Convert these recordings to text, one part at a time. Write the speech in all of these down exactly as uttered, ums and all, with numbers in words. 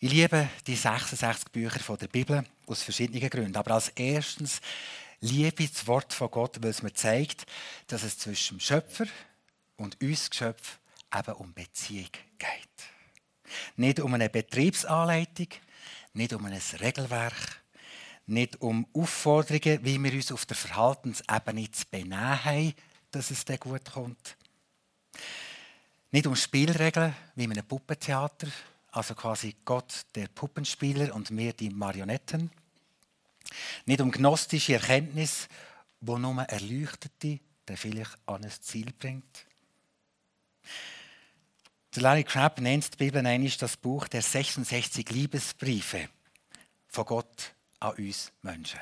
Ich liebe die sechsundsechzig Bücher der Bibel aus verschiedenen Gründen. Aber als erstes liebe ich das Wort von Gott, weil es mir zeigt, dass es zwischen dem Schöpfer und uns Geschöpf eben um Beziehung geht. Nicht um eine Betriebsanleitung, nicht um ein Regelwerk, nicht um Aufforderungen, wie wir uns auf der Verhaltensebene zu benehmen haben, dass es dann gut kommt. Nicht um Spielregeln, wie in einem Puppentheater, also quasi Gott der Puppenspieler und wir die Marionetten. Nicht um gnostische Erkenntnis, wo nur Erleuchtete, der vielleicht an ein Ziel bringt. Der Larry Crabb nennt die Bibel einmal das Buch der sechsundsechzig Liebesbriefe von Gott an uns Menschen.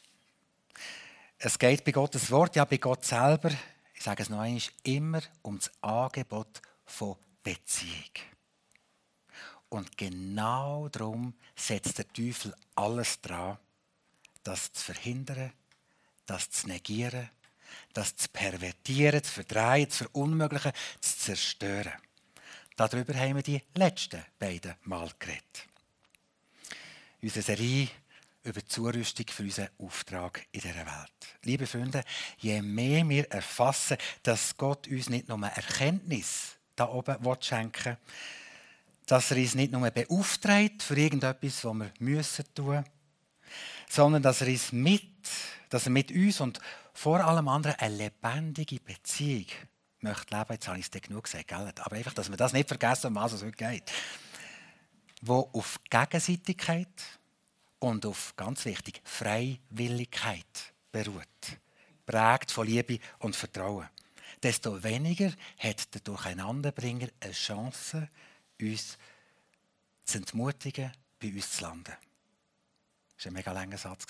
Es geht bei Gottes Wort, ja bei Gott selber, ich sage es noch einmal, immer um das Angebot von Beziehung. Und genau darum setzt der Teufel alles dran, das zu verhindern, das zu negieren, das zu pervertieren, zu verdrehen, zu verunmöglichen, zu zerstören. Darüber haben wir die letzten beiden Mal geredet. Unsere Serie über die Zurüstung für unseren Auftrag in dieser Welt. Liebe Freunde, je mehr wir erfassen, dass Gott uns nicht nur Erkenntnis da oben schenken will, dass er uns nicht nur beauftragt für irgendetwas, was wir müssen tun, sondern dass er uns mit, dass er mit uns und vor allem anderen eine lebendige Beziehung möchte leben. Jetzt habe ich es dir genug gesagt, gell? Aber einfach, dass wir das nicht vergessen, um was es heute geht. Wo auf Gegenseitigkeit und auf, ganz wichtig, Freiwilligkeit beruht. Prägt von Liebe und Vertrauen. Desto weniger hat der Durcheinanderbringer eine Chance, uns zu entmutigen, bei uns zu landen. Das war ein mega langer Satz.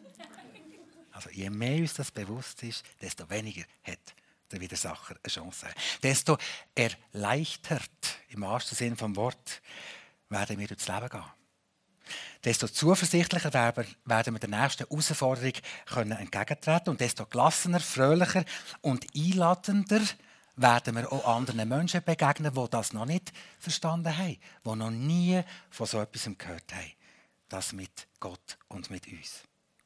Also je mehr uns das bewusst ist, desto weniger hat der Widersacher eine Chance. Desto erleichtert, im wahrsten Sinne des Wortes, werden wir durchs Leben gehen. Desto zuversichtlicher werden wir der nächsten Herausforderung entgegentreten und desto gelassener, fröhlicher und einladender werden wir auch anderen Menschen begegnen, die das noch nicht verstanden haben, die noch nie von so etwas gehört haben. Das mit Gott und mit uns.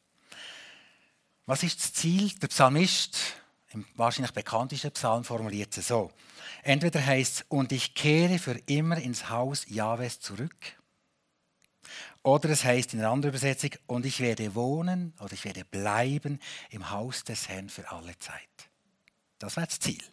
Was ist das Ziel? Der Psalmist, im wahrscheinlich bekanntesten Psalm, formuliert es so. Entweder heißt es, und ich kehre für immer ins Haus Jahwes zurück. Oder es heißt in einer anderen Übersetzung, und ich werde wohnen oder ich werde bleiben im Haus des Herrn für alle Zeit. Das wäre das Ziel.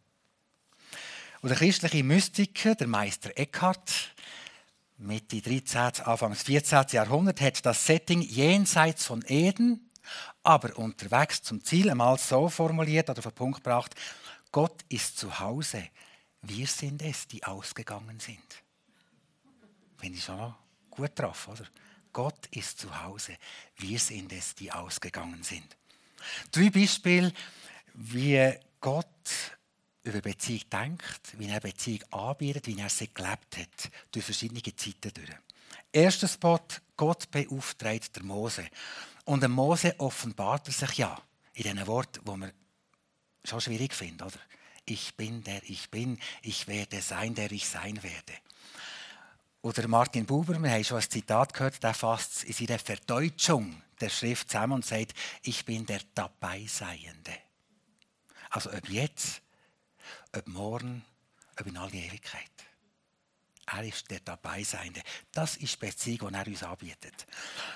Und der christliche Mystiker, der Meister Eckhart, Mitte dreizehnten, Anfangs vierzehnten Jahrhundert, hat das Setting jenseits von Eden, aber unterwegs zum Ziel einmal so formuliert oder auf den Punkt gebracht: Gott ist zu Hause, wir sind es, die ausgegangen sind. Finde ich schon gut drauf, oder? Gott ist zu Hause, wir sind es, die ausgegangen sind. Drei Beispiele, wie Gott über Beziehung denkt, wie er Beziehung anbietet, wie er sie gelebt hat, durch verschiedene Zeiten durch. Erster Spot, Gott beauftragt der Mose. Und der Mose offenbart er sich ja in diesen Worten, die man schon schwierig findet, oder? Ich bin, der ich bin, ich werde sein, der ich sein werde. Oder Martin Buber, wir haben schon ein Zitat gehört, der fasst es in seiner Verdeutschung der Schrift zusammen und sagt, ich bin der Dabeiseiende. Also ob jetzt, ob morgen, ob in all die Ewigkeit. Er ist der Dabeiseiende. Das ist die Beziehung, die er uns anbietet.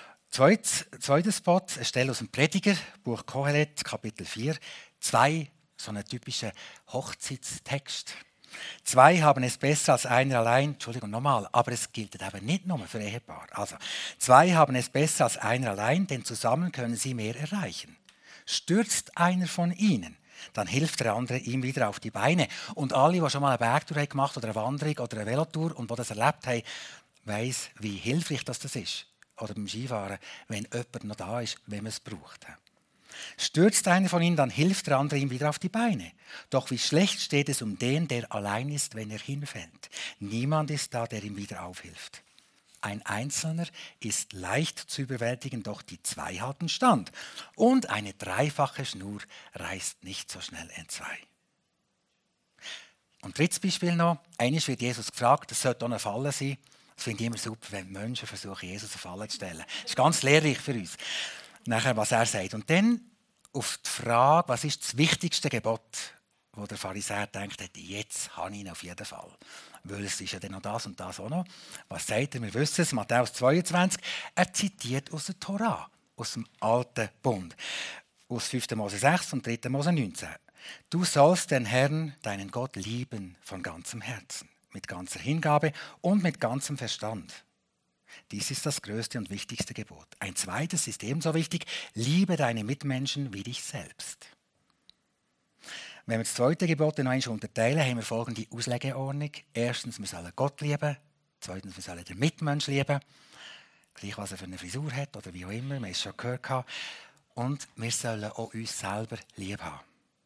Zweiter Spot, eine Stelle aus dem Prediger, Buch Kohelet, Kapitel vier. Zwei, so einen typischen Hochzeitstext. Zwei haben es besser als einer allein. Entschuldigung, nochmal, aber es gilt eben nicht nur für Ehepaar. Also, zwei haben es besser als einer allein, denn zusammen können sie mehr erreichen. Stürzt einer von ihnen, dann hilft der andere ihm wieder auf die Beine. Und alle, die schon mal eine Bergtour gemacht haben, oder eine Wanderung oder eine Velotour und die das erlebt haben, weiss, wie hilfreich das ist. Oder beim Skifahren, wenn jemand noch da ist, wenn man es braucht. Stürzt einer von ihnen, dann hilft der andere ihm wieder auf die Beine. Doch wie schlecht steht es um den, der allein ist, wenn er hinfällt. Niemand ist da, der ihm wieder aufhilft. Ein Einzelner ist leicht zu überwältigen, doch die zwei halten stand. Und eine dreifache Schnur reißt nicht so schnell entzwei. Und drittes Beispiel noch. Einmal wird Jesus gefragt, es sollte auch ein Falle sein. Das finde ich immer super, wenn Menschen versuchen, Jesus auf Fallen zu stellen. Das ist ganz lehrreich für uns. Nachher, was er sagt. Und dann auf die Frage, was ist das wichtigste Gebot, wo der Pharisäer denkt, jetzt habe ich ihn auf jeden Fall. Weil es ist ja dann noch das und das auch noch. Was sagt er? Wir wissen es, Matthäus zweiundzwanzig. Er zitiert aus der Tora, aus dem Alten Bund. Aus fünften Mose sechs und dritten Mose neunzehn. Du sollst den Herrn, deinen Gott, lieben von ganzem Herzen, mit ganzer Hingabe und mit ganzem Verstand. Dies ist das größte und wichtigste Gebot. Ein zweites ist ebenso wichtig: Liebe deine Mitmenschen wie dich selbst. Wenn wir das zweite Gebot noch einmal unterteilen, haben wir folgende Auslegeordnung. Erstens, wir sollen Gott lieben. Zweitens, wir sollen den Mitmensch lieben. Gleich, was er für eine Frisur hat oder wie auch immer, wir haben es schon gehört. Und wir sollen auch uns selber lieb haben.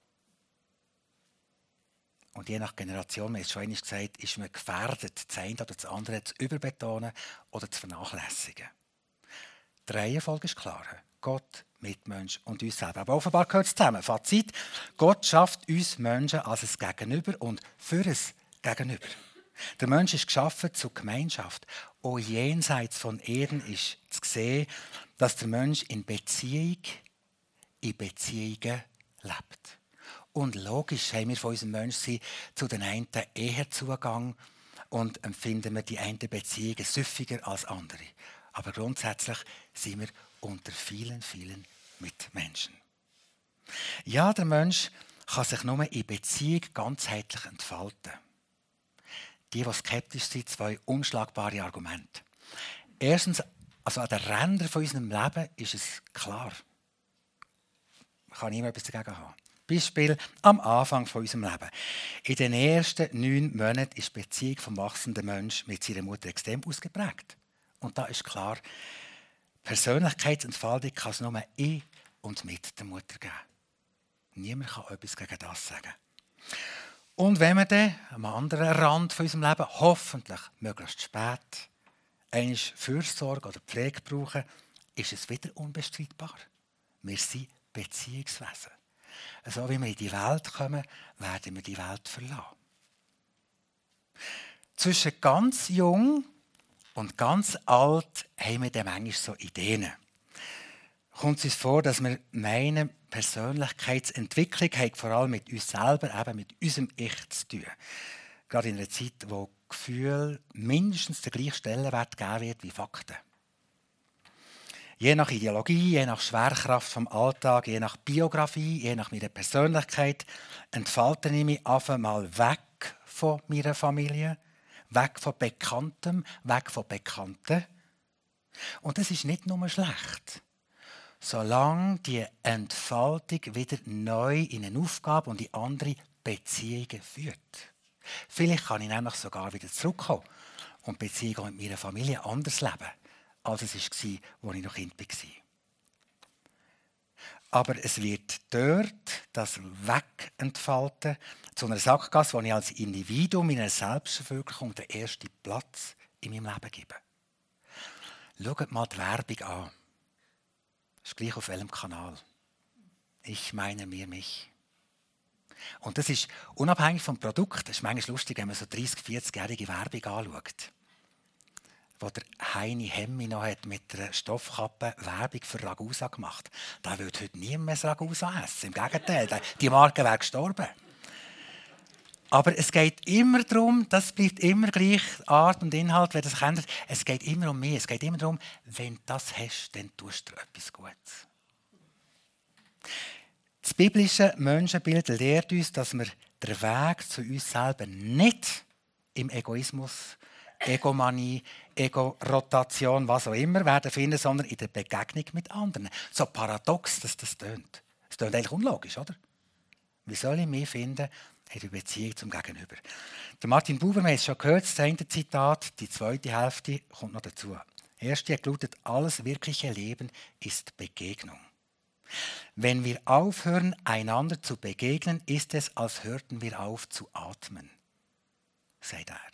Und je nach Generation, wir haben es schon einmal gesagt, ist man gefährdet, das eine oder das andere zu überbetonen oder zu vernachlässigen. Die Reihenfolge ist klar. Gott, Mitmensch und uns selber. Aber offenbar gehört es zusammen. Fazit: Gott schafft uns Menschen als ein Gegenüber und für ein Gegenüber. Der Mensch ist geschaffen zur Gemeinschaft. Auch jenseits von Eden ist zu sehen, dass der Mensch in Beziehung, in Beziehungen lebt. Und logisch haben wir von unserem Menschsein zu den einen eher Zugang und empfinden wir die einen Beziehungen süffiger als andere. Aber grundsätzlich sind wir unter vielen, vielen Mitmenschen. Ja, der Mensch kann sich nur in Beziehung ganzheitlich entfalten. Die, die skeptisch sind, zwei unschlagbare Argumente. Erstens, also an den Rändern von unserem Leben ist es klar. Man kann niemand etwas dagegen haben. Beispiel am Anfang von unserem Leben. In den ersten neun Monaten ist die Beziehung vom wachsenden Menschen mit seiner Mutter extrem ausgeprägt. Und da ist klar, Persönlichkeitsentfaltung kann es nur in und mit der Mutter geben. Niemand kann etwas gegen das sagen. Und wenn wir dann am anderen Rand von unserem Leben hoffentlich möglichst spät einmal Fürsorge oder Pflege brauchen, ist es wieder unbestreitbar. Wir sind Beziehungswesen. So wie wir in die Welt kommen, werden wir die Welt verlassen. Zwischen ganz jung und ganz alt haben wir dann manchmal so Ideen. Kommt es uns vor, dass wir meinen, Persönlichkeitsentwicklung hat vor allem mit uns selber, eben mit unserem Ich zu tun. Gerade in einer Zeit, wo Gefühl mindestens den gleichen Stellenwert geben wird wie Fakten. Je nach Ideologie, je nach Schwerkraft vom Alltag, je nach Biografie, je nach meiner Persönlichkeit entfalte ich mich auf einmal weg von meiner Familie, weg von Bekanntem, weg von Bekannten. Und das ist nicht nur schlecht. Solange die Entfaltung wieder neu in eine Aufgabe und in andere Beziehungen führt. Vielleicht kann ich nämlich sogar wieder zurückkommen und die Beziehung mit meiner Familie anders leben, als es war, als ich noch Kind war. Aber es wird dort das Wegentfalten zu einer Sackgasse, wo ich als Individuum in einer Selbstverwirklichung den ersten Platz in meinem Leben gebe. Schaut mal die Werbung an. Das ist gleich auf welchem Kanal. Ich meine mir mich. Und das ist unabhängig vom Produkt. Das ist manchmal lustig, wenn man so dreißig-, vierzig-jährige Werbung anschaut. Wo der Heini Hemmi noch hat mit einer Stoffkappe Werbung für Ragusa gemacht. Da würde heute niemand mehr Ragusa essen. Im Gegenteil, die Marke wäre gestorben. Aber es geht immer darum, das bleibt immer gleich, Art und Inhalt, wer das kennt. Es geht immer um mich. Es geht immer darum, wenn du das hast, dann tust du etwas Gutes. Das biblische Menschenbild lehrt uns, dass wir den Weg zu uns selber nicht im Egoismus, Egomanie, Ego-Rotation, was auch immer werden finden, sondern in der Begegnung mit anderen. So paradox, dass das tönt. Es tönt eigentlich unlogisch, oder? Wie soll ich mich finden in der Beziehung zum Gegenüber? Der Martin Buber, wir haben es schon gehört, das eine Zitat, die zweite Hälfte kommt noch dazu. Die erste hat gelautet: Alles wirkliche Leben ist Begegnung. Wenn wir aufhören, einander zu begegnen, ist es, als hörten wir auf zu atmen, sagt er.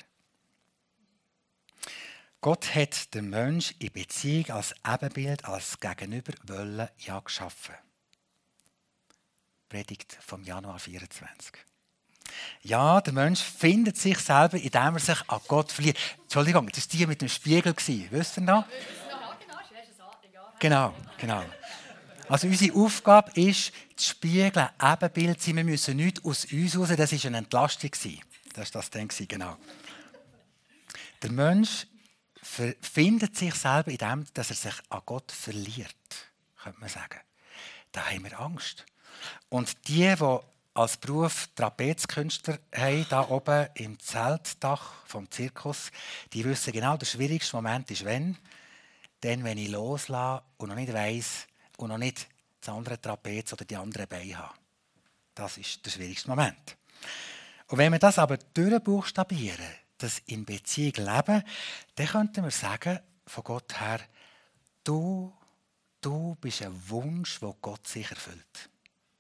Gott hat den Menschen in Beziehung als Ebenbild, als Gegenüber wollen, ja geschaffen. Predigt vom Januar vierundzwanzig. Ja, der Mensch findet sich selber, indem er sich an Gott verliert. Entschuldigung, das war die mit dem Spiegel. Wisst ihr noch? Genau, genau. Also unsere Aufgabe ist, das Spiegeln, Ebenbild sein. Wir müssen nichts aus uns heraus. Das war eine Entlastung. Das war das dann, genau. Der Mensch findet sich selber in dem, dass er sich an Gott verliert, könnte man sagen. Da haben wir Angst. Und die, die als Beruf Trapezkünstler haben, da oben im Zeltdach vom Zirkus, die wissen genau, der schwierigste Moment ist, wenn, dann, wenn ich loslasse und noch nicht weiss und noch nicht das andere Trapez oder die anderen Beine habe. Das ist der schwierigste Moment. Und wenn wir das aber durchbuchstabieren, das in Beziehung leben, dann könnten wir sagen, von Gott her, du, du bist ein Wunsch, den Gott sich erfüllt.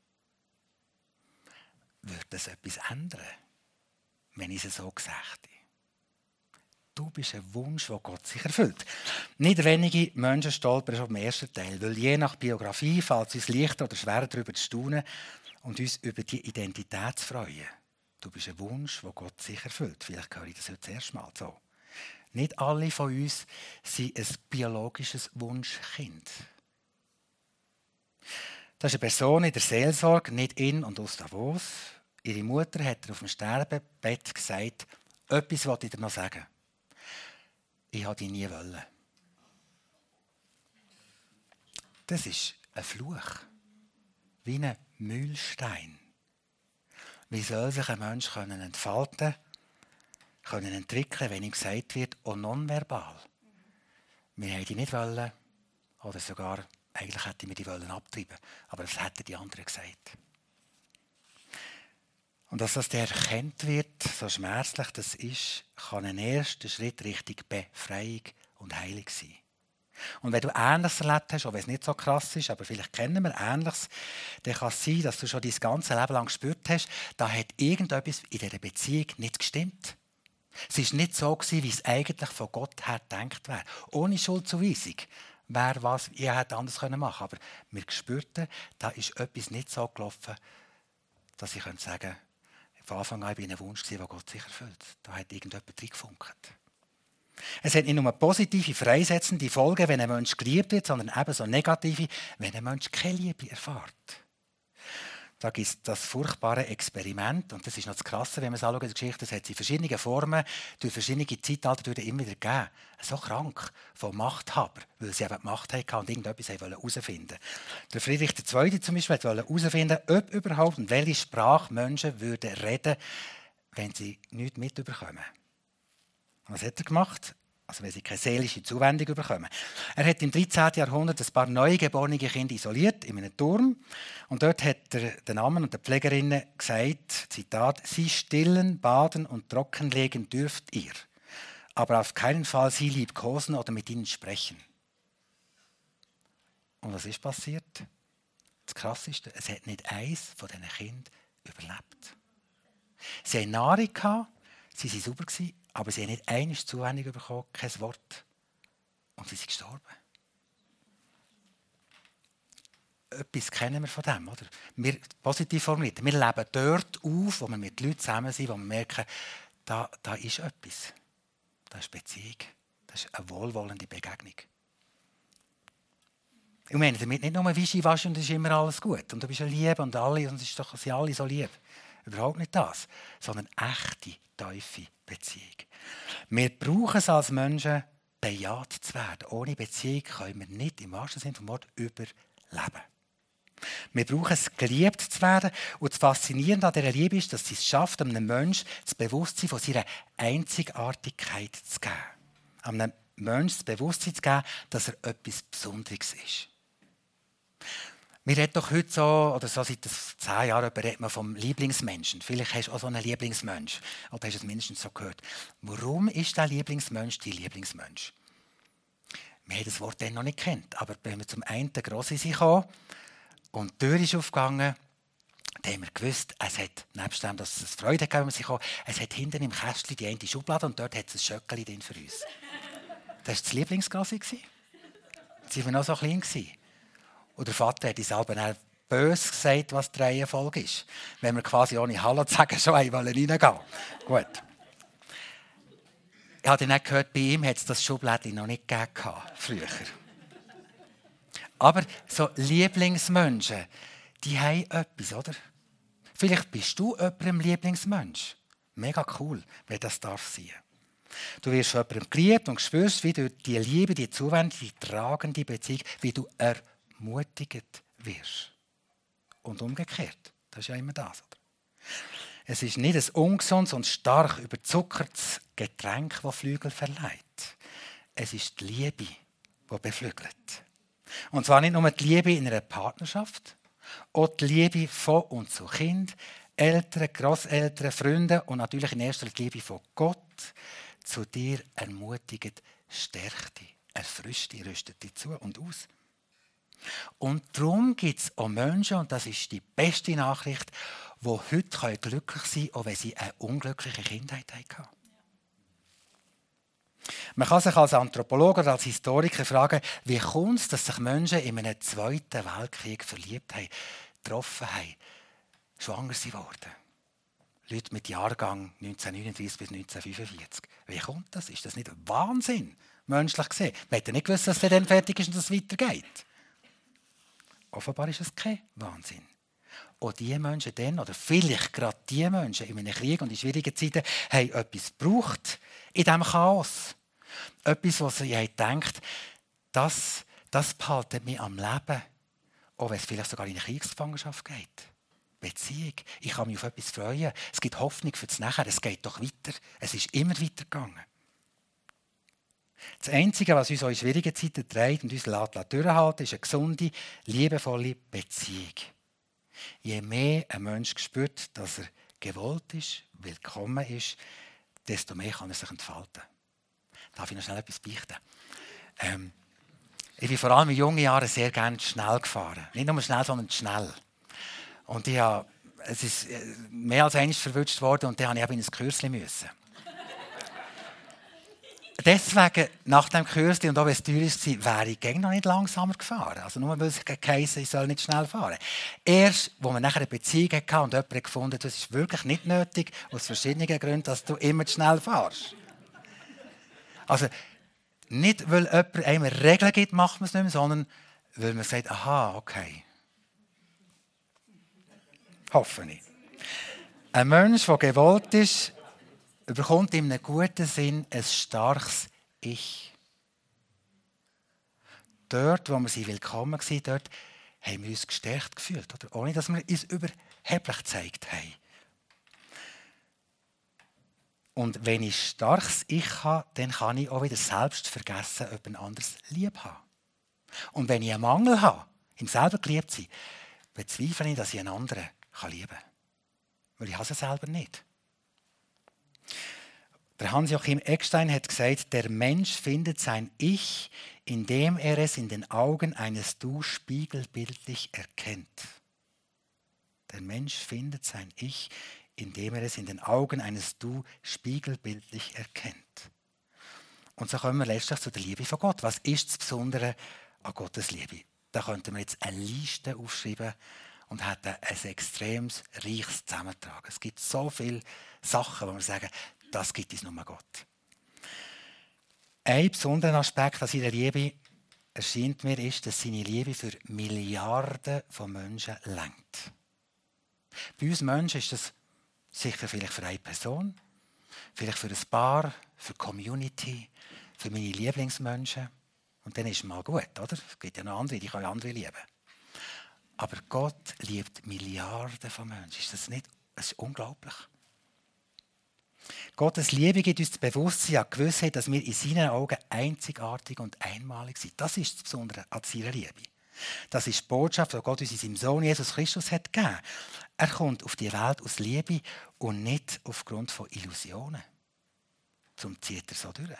Würde das etwas ändern, wenn ich es so gesagt hätte? Du bist ein Wunsch, den Gott sich erfüllt. Nicht wenige Menschen stolpern schon im ersten Teil, weil je nach Biografie fällt es uns leichter oder schwerer, darüber zu staunen und uns über die Identität zu freuen. Du bist ein Wunsch, den Gott sich erfüllt. Vielleicht höre ich das heute das erste Mal so. Nicht alle von uns sind ein biologisches Wunschkind. Das ist eine Person in der Seelsorge, nicht in und aus Davos. Ihre Mutter hat ihr auf dem Sterbebett gesagt, etwas wollte ich dir noch sagen. Ich wollte dich nie wollen. Das ist ein Fluch. Wie ein Mühlstein. Wie soll sich ein Mensch entfalten können, entwickeln, wenn ihm gesagt wird, auch nonverbal. Wir wollten dich nicht wollen, oder sogar, eigentlich hätten wir die wollen abtreiben, aber das hätten die anderen gesagt. Und dass das der erkannt wird, so schmerzlich das ist, kann ein erster Schritt Richtung Befreiung und Heilung sein. Und wenn du Ähnliches erlebt hast, auch wenn es nicht so krass ist, aber vielleicht kennen wir Ähnliches, dann kann es sein, dass du schon dein ganze Leben lang gespürt hast, da hat irgendetwas in dieser Beziehung nicht gestimmt. Es war nicht so, wie es eigentlich von Gott her gedacht wäre. Ohne Schuldzuweisung. Wer was, ich hätte anders machen können. Aber wir spürten, da ist etwas nicht so gelaufen, dass ich sagen könnte, von Anfang an war ich ein Wunsch, den Gott sich erfüllt. Da hat irgendjemand reingefunkt. Es hat nicht nur positive, freisetzende Folgen, wenn ein Mensch geliebt wird, sondern ebenso negative, wenn ein Mensch keine Liebe erfährt. Da gibt es das furchtbare Experiment, und das ist noch das Krasse, wenn man es anschaut, die Geschichte, das hat es in verschiedenen Formen, durch verschiedene Zeitalter immer wieder gegeben. So krank von Machthabern, weil sie eben die Macht hatten und irgendetwas herausfinden wollten. Der Friedrich der Zweite zum Beispiel wollte herausfinden, ob überhaupt und welche Sprache Menschen würden reden, wenn sie nichts mitbekommen. Was hat er gemacht? Also wenn sie keine seelische Zuwendung bekommen. Er hat im dreizehnten Jahrhundert ein paar neugeborene Kinder isoliert in einem Turm. Und dort hat er den Namen und den Pflegerinnen gesagt, Zitat, Sie stillen, baden und trockenlegen dürft ihr, aber auf keinen Fall sie liebkosen oder mit ihnen sprechen. Und was ist passiert? Das Krasseste, es hat nicht eins von diesen Kindern überlebt. Sie hatten Nahrung gehabt, sie waren sauber, aber sie haben nicht einmal Zuwendung bekommen, kein Wort. Und sie sind gestorben. Etwas kennen wir von dem, oder? Wir, positiv formuliert, wir leben dort auf, wo wir mit Leuten zusammen sind, wo wir merken, da, da ist etwas. Da ist Beziehung. Das ist eine wohlwollende Begegnung. Ich meine damit nicht nur Wischiwaschi und es ist immer alles gut. Und du bist ja lieb und alle, und es ist doch, sind alle so lieb. Überhaupt nicht das. Sondern echte, tiefe Beziehung. Wir brauchen es als Menschen, bejaht zu werden. Ohne Beziehung können wir nicht im wahrsten Sinne des Wortes überleben. Wir brauchen es, geliebt zu werden. Und das Faszinierende an dieser Liebe ist, dass sie es schafft, einem Menschen das Bewusstsein von seiner Einzigartigkeit zu geben. Einem Menschen das Bewusstsein zu geben, dass er etwas Besonderes ist. Wir reden doch heute so, oder so seit zehn Jahren redet man vom Lieblingsmenschen. Vielleicht hast du auch so einen Lieblingsmensch. Oder hast du es mindestens so gehört. Warum ist der Lieblingsmensch dein Lieblingsmensch? Wir haben das Wort dann noch nicht gekannt. Aber wenn wir zum einen Grossi kamen und die Tür ist aufgegangen, dann haben wir gewusst, es hat, nebst dem, dass es Freude gegeben hat, kam, es hat hinten im Kästchen die eine Schublade und dort hat es ein Schöckeli drin für uns. Das war das Lieblingsgrossi. Sie waren noch so klein. Und der Vater hat uns selber böse gesagt, was die Reihenfolge ist. Wenn wir quasi ohne Hallo zu sagen schon reingehen wollen. Gut. Ich habe dann gehört, bei ihm hat es das Schublädchen noch nicht gegeben, früher. Aber so Lieblingsmenschen, die haben etwas, oder? Vielleicht bist du jemandem Lieblingsmensch. Mega cool, wenn das darf sein. Du wirst von jemandem geliebt und spürst, wie durch die Liebe, die Zuwendung, die tragende Beziehung, wie du ermutigt wirst. Und umgekehrt. Das ist ja immer das, oder? Es ist nicht ein ungesundes und stark überzuckertes Getränk, das Flügel verleiht. Es ist die Liebe, die beflügelt. Und zwar nicht nur die Liebe in einer Partnerschaft, auch die Liebe von und zu Kind, Eltern, Grosseltern, Freunden und natürlich in erster Linie die Liebe von Gott zu dir ermutigt, stärkt dich, erfrischt dich, rüstet dich zu und aus. Und darum gibt es auch Menschen, und das ist die beste Nachricht, die heute glücklich sein können, auch wenn sie eine unglückliche Kindheit hatten. Man kann sich als Anthropologe oder als Historiker fragen, wie kommt es, dass sich Menschen in einem Zweiten Weltkrieg verliebt haben, getroffen haben, schwanger geworden. Leute mit Jahrgang neunzehnhundertneununddreißig bis neunzehnhundertfünfundvierzig. Wie kommt das? Ist das nicht ein Wahnsinn, menschlich gesehen? Man hätte nicht gewusst, dass es dann fertig ist und es weitergeht. Offenbar ist es kein Wahnsinn. Auch diese Menschen dann, oder vielleicht gerade diese Menschen in einem Krieg und in schwierigen Zeiten, haben etwas gebraucht in diesem Chaos. Etwas, was sie denkt, das, das behaltet mich am Leben, auch wenn es vielleicht sogar in eine Kriegsgefangenschaft geht. Beziehung. Ich kann mich auf etwas freuen. Es gibt Hoffnung für das Nachher. Es geht doch weiter. Es ist immer weitergegangen. Das Einzige, was uns in schwierigen Zeiten trägt und uns durchhalten, ist eine gesunde, liebevolle Beziehung. Je mehr ein Mensch spürt, dass er gewollt ist, willkommen ist, desto mehr kann er sich entfalten. Darf ich noch schnell etwas beichten? Ähm, ich bin vor allem in jungen Jahren sehr gerne schnell gefahren. Nicht nur schnell, sondern schnell. Und ich habe, es ist mehr als einmal verwünscht worden und dann habe ich eben in ein Kürzchen müssen. Deswegen, nach dem Kürzchen und auch wenn es teuer war, wäre ich gegen noch nicht langsamer gefahren. Also nur weil es geheißen, ich soll nicht schnell fahren. Erst, als man nachher eine Beziehung hatte und jemand gefunden hat, es ist wirklich nicht nötig, aus verschiedenen Gründen, dass du immer zu schnell fährst. Also nicht, weil jemand einem Regeln gibt, macht man es nicht mehr, sondern weil man sagt, aha, okay. Hoffe ich. Ein Mensch, der gewollt ist, bekommt in einem guten Sinn ein starkes Ich. Dort, wo wir sie willkommen waren, dort haben wir uns gestärkt gefühlt, oder? Ohne dass wir uns überheblich gezeigt haben. Und wenn ich ein starkes Ich habe, dann kann ich auch wieder selbst vergessen, jemand anderes lieb haben. Und wenn ich einen Mangel habe, im selber geliebt sein, bezweifle ich, dass ich einen anderen lieben kann. Weil ich habe es selber nicht. Der Hans-Joachim Eckstein hat gesagt, der Mensch findet sein Ich, indem er es in den Augen eines Du spiegelbildlich erkennt. Der Mensch findet sein Ich, indem er es in den Augen eines Du spiegelbildlich erkennt. Und so kommen wir letztlich zu der Liebe von Gott. Was ist das Besondere an Gottes Liebe? Da könnten wir jetzt eine Liste aufschreiben und hätten ein extremes, reiches Zusammentragen. Es gibt so viele Sachen, wo wir sagen, das gibt es nur Gott. Ein besonderer Aspekt an seiner Liebe erscheint mir, ist, dass seine Liebe für Milliarden von Menschen lenkt. Bei uns Menschen ist das sicher vielleicht für eine Person, vielleicht für ein Paar, für die Community, für meine Lieblingsmenschen. Und dann ist es mal gut, oder? Es gibt ja noch andere, die können andere lieben. Aber Gott liebt Milliarden von Menschen. Ist das nicht? Das ist unglaublich. Gottes Liebe gibt uns das Bewusstsein an die Gewissheit, dass wir in seinen Augen einzigartig und einmalig sind. Das ist das Besondere an seiner Liebe. Das ist die Botschaft, die Gott uns in seinem Sohn Jesus Christus hat gegeben. Er kommt auf die Welt aus Liebe und nicht aufgrund von Illusionen. Zum zieht er so durch.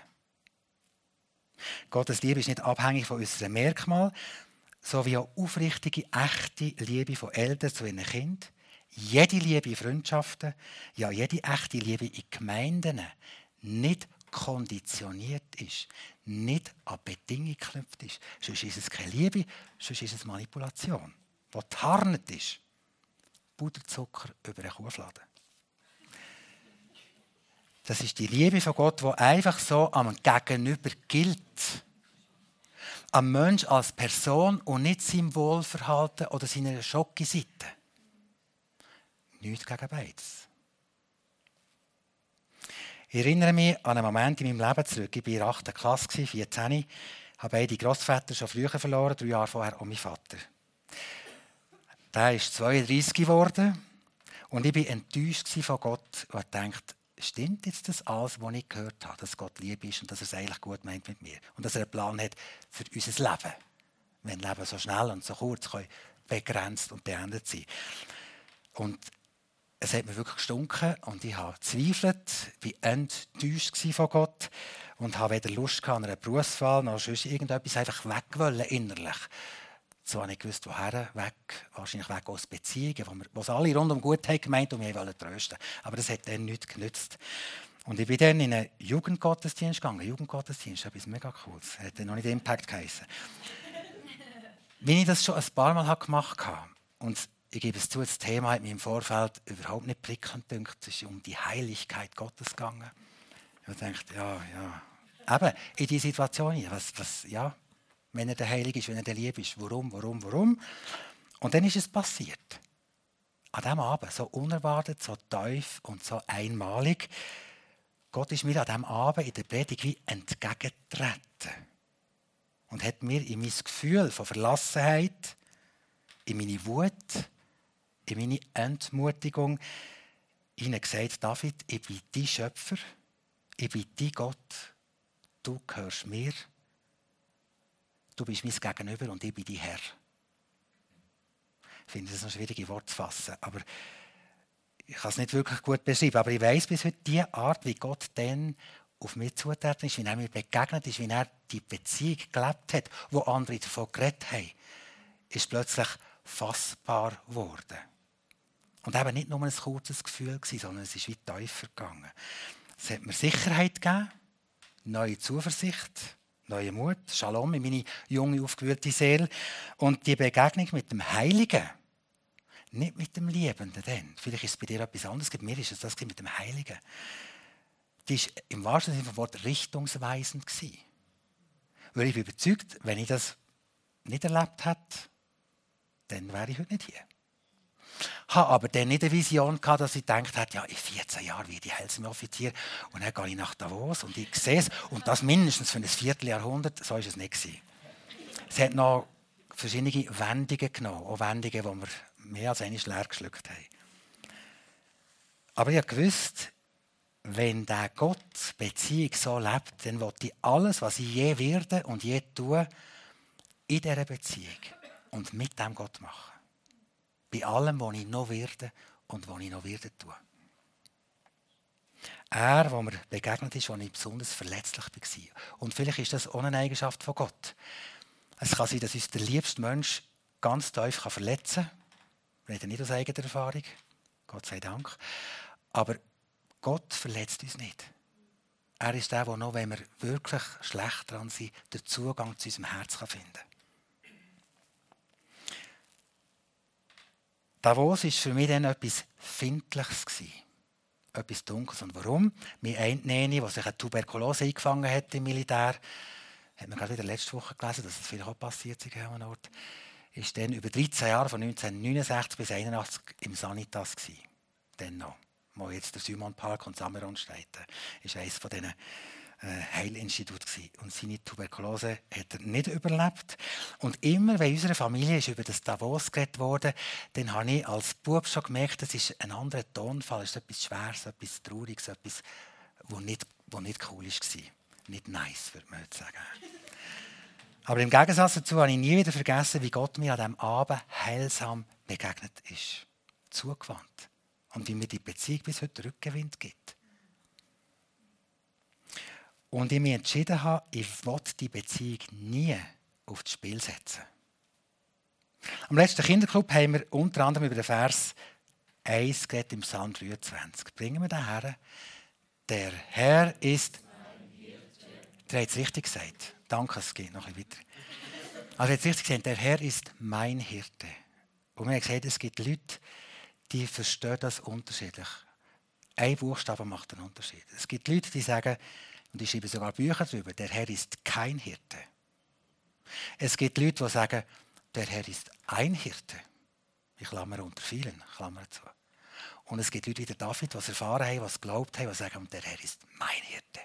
Gottes Liebe ist nicht abhängig von unseren Merkmalen, so wie auch aufrichtige, echte Liebe von Eltern zu ihren Kindern. Jede Liebe in Freundschaften, ja jede echte Liebe in Gemeinden nicht konditioniert ist, nicht an Bedingungen geknüpft ist. Sonst ist es keine Liebe, sonst ist es Manipulation. die geharnet ist. Puderzucker über einen Kuhfladen. Das ist die Liebe von Gott, die einfach so am Gegenüber gilt. Am Mensch als Person und nicht seinem Wohlverhalten oder seiner Schocke-Seite. Nichts gegen beides. Ich erinnere mich an einen Moment in meinem Leben zurück. Ich war in der achten Klasse, vierzehn. Ich habe beide Grossväter schon früher verloren, drei Jahre vorher auch mein Vater. Der ist zweiunddreissig geworden und ich war enttäuscht von Gott und dachte, stimmt jetzt das alles, was ich gehört habe, dass Gott lieb ist und dass er es eigentlich gut meint mit mir und dass er einen Plan hat für unser Leben, wenn Leben so schnell und so kurz begrenzt und beendet sein. Und es hat mir wirklich gestunken und ich habe gezweifelt, war enttäuscht von Gott und habe weder Lust an einer Berufswahl noch sonst irgendetwas, einfach weg wollen innerlich. So habe ich gewusst, woher weg, wahrscheinlich weg aus Beziehungen, wo, wir, wo es alle rundum gut haben gemeint und wir wollten trösten. Aber das hat dann nichts genützt. Und ich bin dann in einen Jugendgottesdienst gegangen. Jugendgottesdienst, etwas mega Cooles. Das hat dann noch nicht Impact geheißen. Wie ich das schon ein paar Mal gemacht habe, und ich gebe es zu, das Thema hat mich im Vorfeld überhaupt nicht prickelnd gedacht. Es ist um die Heiligkeit Gottes gegangen. Ich dachte, ja, ja. Eben, in diese Situation, was, was, ja, wenn er der Heilige ist, wenn er der Liebe ist. Warum, warum, warum? Und dann ist es passiert. An diesem Abend, so unerwartet, so tief und so einmalig. Gott ist mir an diesem Abend in der Predigt wie entgegengetreten. Und hat mir in mein Gefühl von Verlassenheit, in meine Wut, in meine Entmutigung ihnen gesagt, David, ich bin dein Schöpfer, ich bin dein Gott, du gehörst mir. Du bist mein Gegenüber und ich bin dein Herr. Ich finde das noch schwierige Worte zu fassen, aber ich kann es nicht wirklich gut beschreiben. Aber ich weiss bis heute, die Art, wie Gott dann auf mich zugetreten ist, wie er mir begegnet ist, wie er die Beziehung gelebt hat, wo andere davon geredet haben, ist plötzlich fassbar geworden. Und eben nicht nur ein kurzes Gefühl, sondern es ist wie tiefer gegangen. Es hat mir Sicherheit gegeben, neue Zuversicht, neuen Mut, Shalom in meine junge, aufgewühlte Seele. Und die Begegnung mit dem Heiligen, nicht mit dem Liebenden, denn vielleicht ist es bei dir etwas anderes, bei mir ist es das mit dem Heiligen, die war im wahrsten Sinne vom Wort richtungsweisend gewesen. Weil ich bin überzeugt, wenn ich das nicht erlebt hätte, dann wäre ich heute nicht hier. Ich hatte aber dann nicht eine Vision gehabt, dass ich gedacht habe, ja, in vierzehn Jahren werde ich Hellseeoffizier und dann gehe ich nach Davos und ich sehe es und das mindestens für ein Vierteljahrhundert, so war es nicht gewesen. Es hat noch verschiedene Wendungen genommen, auch Wendungen, die wir mehr als einmal leer geschluckt haben. Aber ich habe gewusst, wenn der Gott Beziehung so lebt, dann will ich alles, was ich je werde und je tue, in dieser Beziehung und mit dem Gott machen. Bei allem, was ich noch werde und was ich noch werde tun. Er, der mir begegnet ist, als ich besonders verletzlich war. Und vielleicht ist das auch eine Eigenschaft von Gott. Es kann sein, dass uns der liebste Mensch ganz tief verletzen kann. Wir reden nicht aus eigener Erfahrung. Gott sei Dank. Aber Gott verletzt uns nicht. Er ist der, der noch, wenn wir wirklich schlecht dran sind, den Zugang zu unserem Herz finden kann. Davos war für mich dann etwas Findliches. Etwas Dunkles. Und warum? Mein Einnehmen, der sich eine Tuberkulose eingefangen hat im Militär, hat man gerade wieder letzte Woche gelesen, dass es vielleicht auch passiert ist an einem Ort, ist dann über dreizehn Jahre, von neunzehnhundertneunundsechzig bis einundachtzig im Sanitas gewesen. Dann noch. Wo jetzt der Simon Park und Sameron steht, ist eines von diesen äh, Heilinstituten gewesen. Und seine Tuberkulose hat er nicht überlebt. Und immer, wenn in unserer Familie ist über das Davos geredet wurde, dann habe ich als Bub schon gemerkt, das ist ein anderer Tonfall, es ist etwas Schweres, etwas Trauriges, etwas, was nicht, was nicht cool war. Nicht nice, würde man heute sagen. Aber im Gegensatz dazu habe ich nie wieder vergessen, wie Gott mir an diesem Abend heilsam begegnet ist. Zugewandt. Und wie mir die Beziehung bis heute Rückenwind gibt. Und ich mich entschieden habe, ich will die Beziehung nie aufs Spiel setzen. Am letzten Kinderclub haben wir unter anderem über den Vers eins geredet im Psalm dreiundzwanzig. Bringen wir den her. Der Herr ist... Der hat es richtig gesagt. Danke, es geht noch ein bisschen weiter. Also er hat es richtig gesagt, der Herr ist mein Hirte. Und wir haben gesagt, es gibt Leute, die verstehen das unterschiedlich. Ein Buchstabe macht einen Unterschied. Es gibt Leute, die sagen, und die schreiben sogar Bücher darüber, der Herr ist kein Hirte. Es gibt Leute, die sagen, der Herr ist ein Hirte. Ich klammer unter vielen, Klammer zu. Und es gibt Leute wie der David, die es erfahren haben, die es geglaubt haben, die sagen, der Herr ist mein Hirte.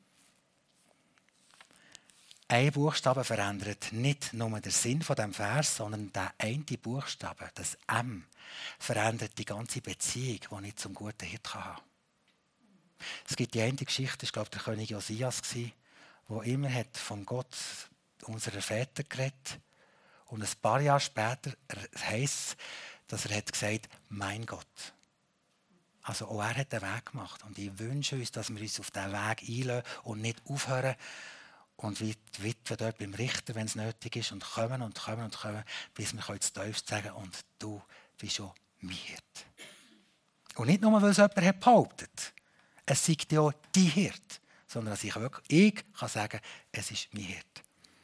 Ein Buchstabe verändert nicht nur den Sinn von dem Vers, sondern der eine Buchstabe, das M, verändert die ganze Beziehung, die ich zum guten Hirten haben kann. Es gibt die eine Geschichte, das war, glaube ich, der König Josias, der immer hat von Gott unserer Väter geredet. Und ein paar Jahre später heisst es, dass er hat gesagt, mein Gott. Also auch er hat den Weg gemacht. Und ich wünsche uns, dass wir uns auf diesen Weg einlassen und nicht aufhören. Und wie die Witwe dort beim Richter, wenn es nötig ist, und kommen und kommen und kommen, bis wir das Tiefste sagen, und du bist schon mein Hirt. Und nicht nur, weil es jemand hat behauptet, es sei ja dein Hirt, sondern dass ich wirklich ich kann sagen, es ist mein Hirt.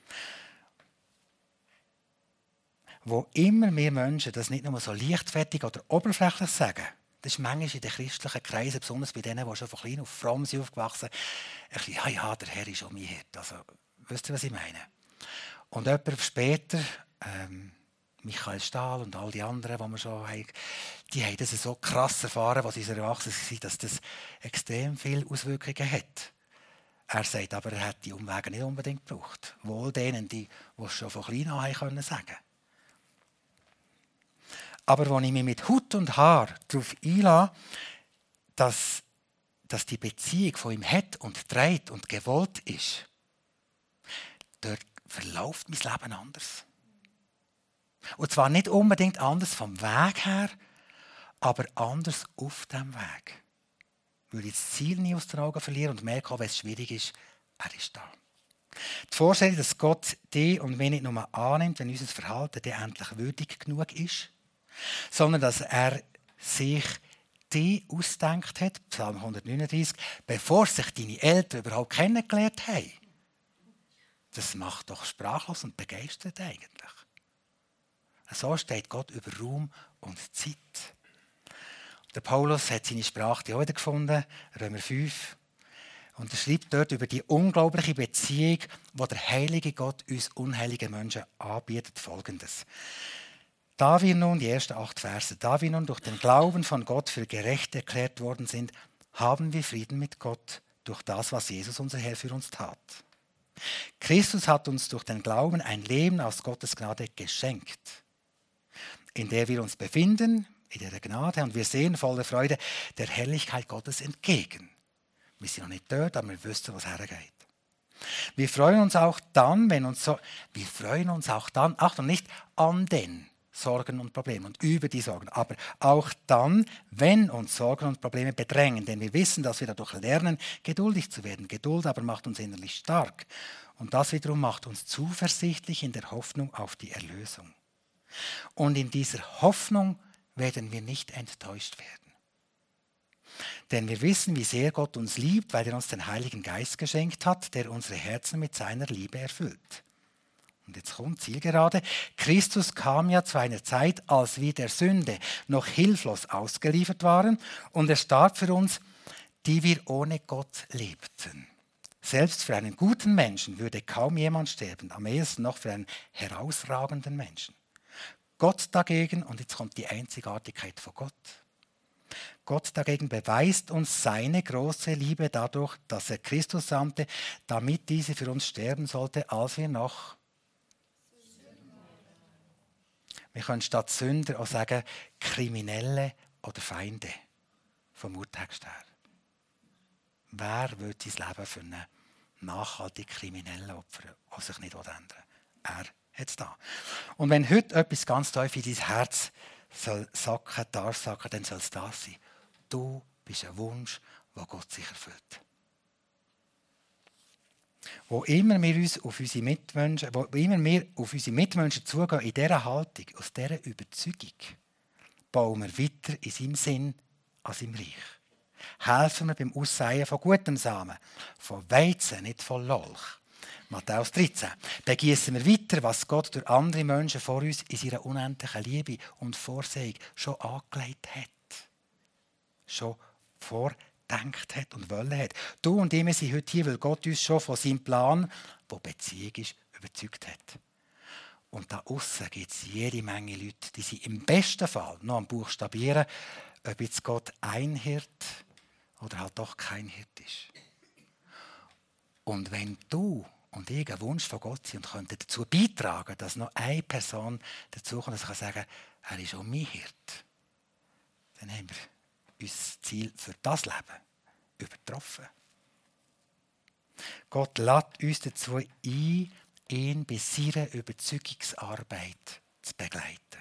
Wo immer wir Menschen das nicht nur so leichtfertig oder oberflächlich sagen, das ist manchmal in den christlichen Kreisen, besonders bei denen, die schon von klein auf fromm sind aufgewachsen, ein bisschen, ja, ja, der Herr ist schon mein Hirte. Also, wisst ihr, was ich meine? Und etwas später, ähm, Michael Stahl und all die anderen, die wir schon haben, die haben das so krass erfahren, was sie erwachsen sind, dass das extrem viele Auswirkungen hat. Er sagt aber, er hat die Umwege nicht unbedingt gebraucht. Wohl denen, die es schon von klein an haben können sagen. Aber wenn ich mich mit Haut und Haar darauf einlasse, dass, dass die Beziehung von ihm hat und trägt und gewollt ist, dort verläuft mein Leben anders. Und zwar nicht unbedingt anders vom Weg her, aber anders auf dem Weg. Weil ich das Ziel nie aus den Augen verliere und merke, wenn es schwierig ist, er ist da. Die Vorstellung, dass Gott dich und mich nicht nur annimmt, wenn unser Verhalten dann endlich würdig genug ist, sondern dass er sich die ausgedacht hat, Psalm hundertneununddreißig, bevor sich deine Eltern überhaupt kennengelernt haben. Das macht doch sprachlos und begeistert eigentlich. So steht Gott über Raum und Zeit. Der Paulus hat seine Sprache auch wieder gefunden, Römer fünf. Und er schreibt dort über die unglaubliche Beziehung, die der heilige Gott uns unheiligen Menschen anbietet, Folgendes. Da wir nun, die ersten acht Verse, da wir nun durch den Glauben von Gott für gerecht erklärt worden sind, haben wir Frieden mit Gott durch das, was Jesus, unser Herr, für uns tat. Christus hat uns durch den Glauben ein Leben aus Gottes Gnade geschenkt, in der wir uns befinden, in der Gnade, und wir sehen voller Freude der Herrlichkeit Gottes entgegen. Wir sind noch nicht dort, aber wir wissen, was hergeht. Wir freuen uns auch dann, wenn uns so, wir freuen uns auch dann, Achtung, nicht an den Sorgen und Probleme und über die Sorgen, aber auch dann, wenn uns Sorgen und Probleme bedrängen, denn wir wissen, dass wir dadurch lernen, geduldig zu werden. Geduld aber macht uns innerlich stark und das wiederum macht uns zuversichtlich in der Hoffnung auf die Erlösung. Und in dieser Hoffnung werden wir nicht enttäuscht werden. Denn wir wissen, wie sehr Gott uns liebt, weil er uns den Heiligen Geist geschenkt hat, der unsere Herzen mit seiner Liebe erfüllt. Und jetzt kommt Zielgerade. Christus kam ja zu einer Zeit, als wir der Sünde noch hilflos ausgeliefert waren, und er starb für uns, die wir ohne Gott lebten. Selbst für einen guten Menschen würde kaum jemand sterben, am ehesten noch für einen herausragenden Menschen. Gott dagegen, und jetzt kommt die Einzigartigkeit von Gott. Gott dagegen beweist uns seine große Liebe dadurch, dass er Christus sandte, damit diese für uns sterben sollte, als wir noch Wir können statt Sünder auch sagen, Kriminelle oder Feinde vom Urtext her. Wer will sein Leben für einen nachhaltig kriminellen Opfer, der sich nicht ändern will? Er hat es da. Und wenn heute etwas ganz tief in dein Herz soll sacken, darf sacken, dann soll es das sein. Du bist ein Wunsch, den Gott sich erfüllt. Wo immer wir uns auf unsere Mitmenschen, wo immer wir auf unsere Mitmenschen zugehen, in dieser Haltung, aus dieser Überzeugung, bauen wir weiter in seinem Sinn an seinem Reich. Helfen wir beim Aussäen von gutem Samen, von Weizen, nicht von Lolch. Matthäus dreizehn. Begießen wir weiter, was Gott durch andere Menschen vor uns in seiner unendlichen Liebe und Vorsehung schon angelegt hat. Schon vordenkt hat und wollen hat. Du und ich, wir sind heute hier, weil Gott uns schon von seinem Plan, der Beziehung ist, überzeugt hat. Und da aussen gibt es jede Menge Leute, die sind im besten Fall noch am Buchstabieren, ob jetzt Gott ein Hirt oder halt doch kein Hirt ist. Und wenn du und ich einen Wunsch von Gott sind und könnten dazu beitragen, dass noch eine Person dazukommt, die kann sagen, er ist auch mein Hirt, dann haben wir unser Ziel für das Leben übertroffen. Gott lädt uns dazu ein, ihn bei seiner Überzeugungsarbeit zu begleiten.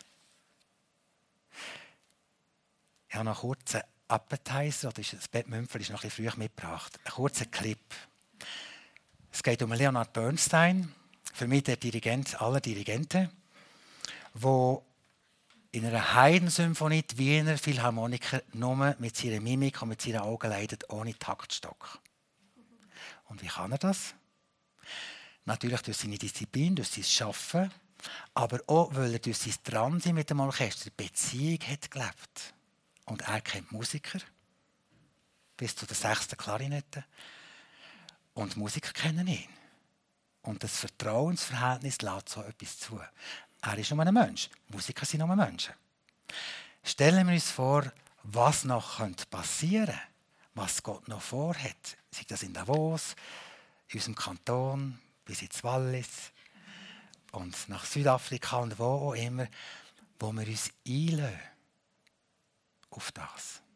Ich habe noch einen kurzen Appetizer, oder das Bettmümpfer ist noch ein bisschen früh mitgebracht. Ein kurzer Clip. Es geht um Leonard Bernstein, für mich der Dirigent aller Dirigenten, der in einer Heidensymphonie die Wiener Philharmoniker nur mit seiner Mimik und mit seinen Augen leidet, ohne Taktstock. Und wie kann er das? Natürlich durch seine Disziplin, durch sein Arbeiten, aber auch, weil er durch sein Dransein mit dem Orchester Beziehung hat gelebt. Und er kennt Musiker, bis zu der sechsten Klarinette. Und die Musiker kennen ihn. Und das Vertrauensverhältnis lässt so etwas zu. Er ist nur ein Mensch. Musiker sind nur Menschen. Stellen wir uns vor, was noch passieren könnte, was Gott noch vorhat. Sei das in Davos, in unserem Kanton, bis ins Wallis und nach Südafrika und wo auch immer, wo wir uns einlassen auf das.